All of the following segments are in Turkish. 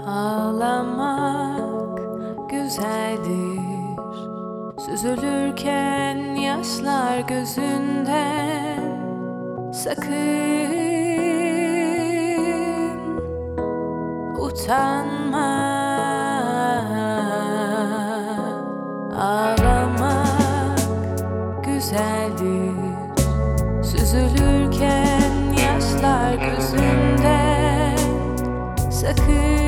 Ağlamak güzeldir, süzülürken yaşlar gözünden. Sakın utanma, ağlamak güzeldir, süzülürken yaşlar gözünden. Sakın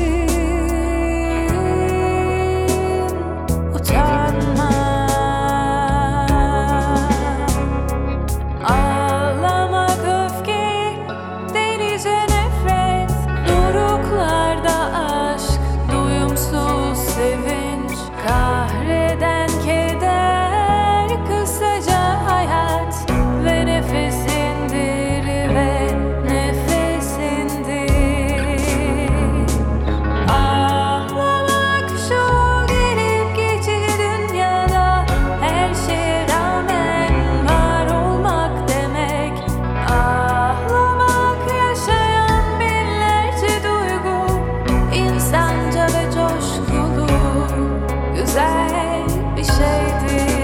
utanma, ağlamak öfke, delice nefret, doruklarda aşk, doyumsuz sevinç, kahreden keder, kısaca hayat ve nefesindir ve nefesindir. Ağlamak şu gelip geçici dünyada her şeye rağmen var olmak demek. Ağlamak yaşayan binlerce duygu, insanca ve coşkulu, güzel bir şeydir.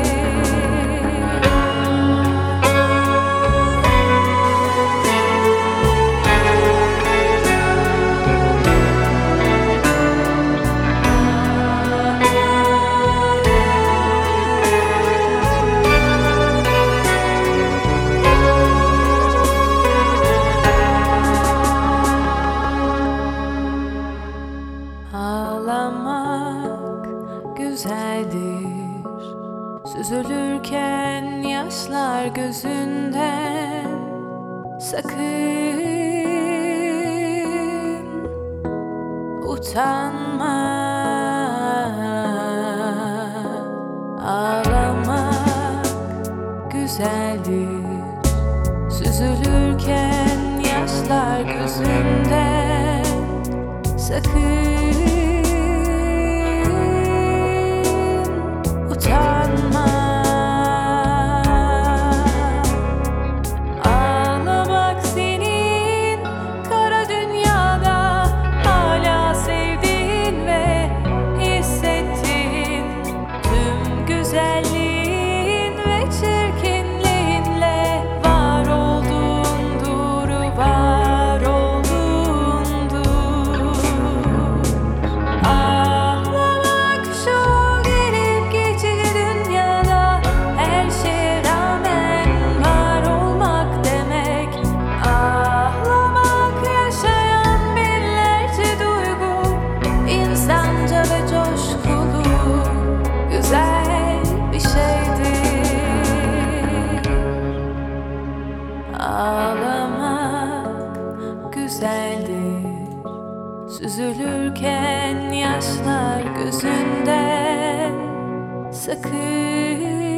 Ağlamak güzeldir, süzülürken yaşlar gözünden. Sakın utanma, ağlamak güzeldir, süzülürken yaşlar gözünden. Sakın utanma, ağlamak senin kara dünyada hala sevdiğin ve hissettiğin tüm güzelliğin ve çirkinliğinle var olduğundur, var olduğundur. Ağlamak şu gelip geçici dünyada her şeye rağmen var olmak demek. Ağlamak yaşayan binlerce duygu, insanca ve coşkulu, güzel bir şeydir. Ağlamak güzeldir, süzülürken yaşlar gözünden. Sakın